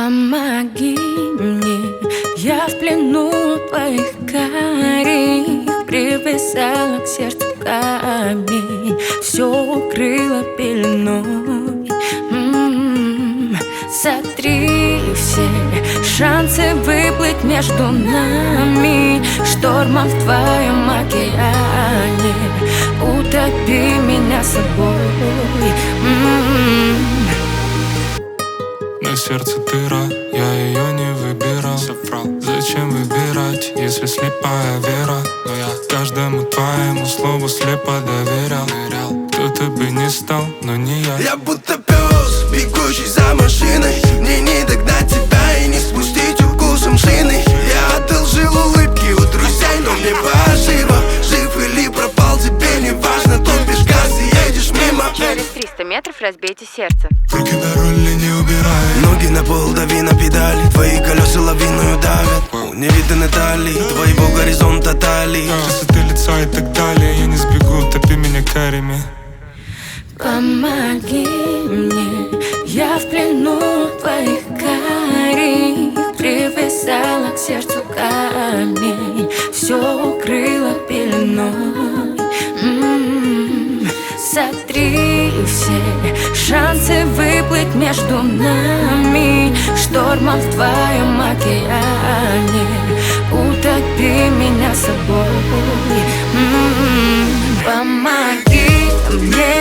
Помоги мне, я в плену твоих карих, привязала к сердцу камень, все укрыла пеленой. Сотри все шансы выплыть между нами штормом в твоем океане. Утопи меня собой. На сердце дыра, я ее не выбирал. Зачем выбирать, если слепая вера? Но я каждому твоему слову слепо доверял. Кто-то бы не стал, но не я. Я будто пес, бегущий за машиной. Мне не догнать тебя и не спустить укусом шины. Я одолжил улыбки у друзей, но мне поживо. Жив или пропал, тебе не важно. Топишь газ и едешь мимо. Через 300 метров разбейте сердце. Руки на руле не убирай. Ноги на пол, дави на педали. Твои колеса лавиною давят. Не видно талии, твоего горизонта талии. Красоты лица и так далее. Я не сбегу, топи меня карями. Помоги мне, я в плену твоих карих, привязала к сердцу камень, все укрыла пеленой. Сотри все шансы выплыть между нами штормом в твоем океане. Утопи меня собой. Помоги мне,